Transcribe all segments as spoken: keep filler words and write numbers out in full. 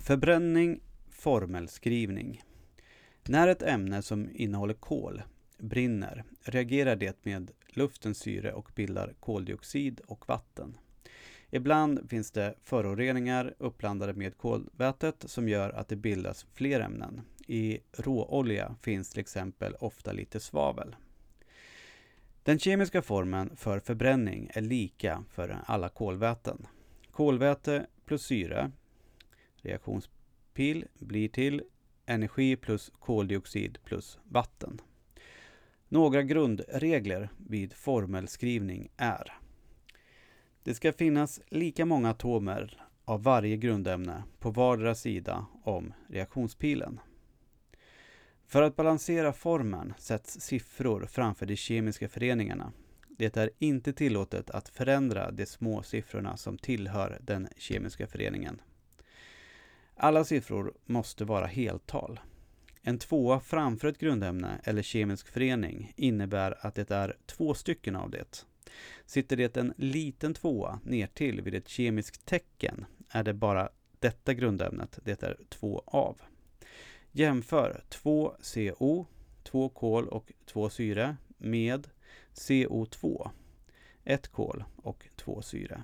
Förbränning, formelskrivning. När ett ämne som innehåller kol brinner reagerar det med luftens syre och bildar koldioxid och vatten. Ibland finns det föroreningar uppblandade med kolvätet som gör att det bildas fler ämnen. I råolja finns till exempel ofta lite svavel. Den kemiska formeln för förbränning är lika för alla kolväten. Kolväte plus syre, reaktionspil, blir till energi plus koldioxid plus vatten. Några grundregler vid formelskrivning är: det ska finnas lika många atomer av varje grundämne på vardera sida om reaktionspilen. För att balansera formeln sätts siffror framför de kemiska föreningarna. Det är inte tillåtet att förändra de små siffrorna som tillhör den kemiska föreningen. Alla siffror måste vara heltal. En tvåa framför ett grundämne eller kemisk förening innebär att det är två stycken av det. Sitter det en liten tvåa ner till vid ett kemiskt tecken är det bara detta grundämnet det är två av. Jämför två C O, två kol och två syre med C O två, ett kol och två syre.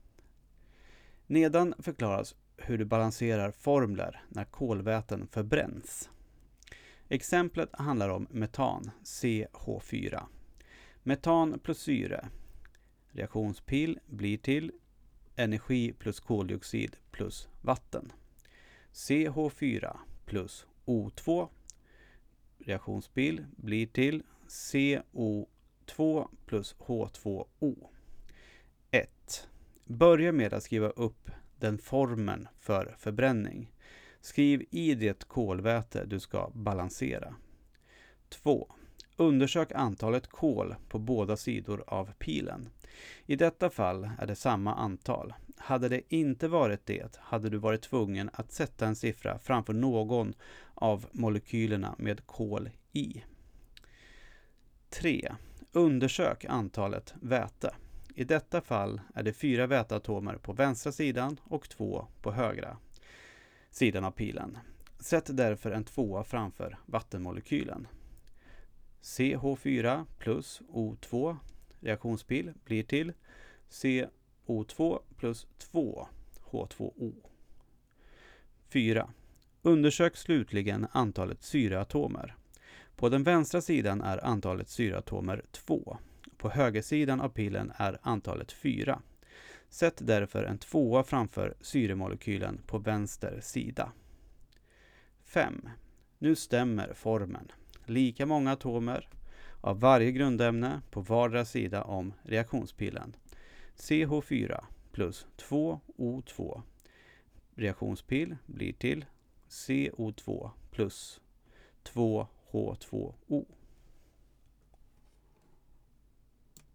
Nedan förklaras hur du balanserar formler när kolväten förbränns. Exemplet handlar om metan, C H fyra. Metan plus syre, reaktionspil, blir till energi plus koldioxid plus vatten. C H fyra plus O två, reaktionspil, blir till C O två plus H två O. ett. Börja med att skriva upp den formeln för förbränning. Skriv i det kolväte du ska balansera. två. Undersök antalet kol på båda sidor av pilen. I detta fall är det samma antal. Hade det inte varit det hade du varit tvungen att sätta en siffra framför någon av molekylerna med kol i. tre. Undersök antalet väte. I detta fall är det fyra väteatomer på vänstra sidan och två på högra sidan av pilen. Sätt därför en tvåa framför vattenmolekylen. C H fyra plus O två, reaktionspil, blir till C O två plus två H två O. fyra. Undersök slutligen antalet syreatomer. På den vänstra sidan är antalet syreatomer två. På högersidan av pilen är antalet fyra. Sätt därför en tvåa framför syremolekylen på vänster sida. fem. Nu stämmer formeln. Lika många atomer av varje grundämne på vardera sida om reaktionspilen. C H fyra plus två O två. Reaktionspil blir till C O två plus två H två O.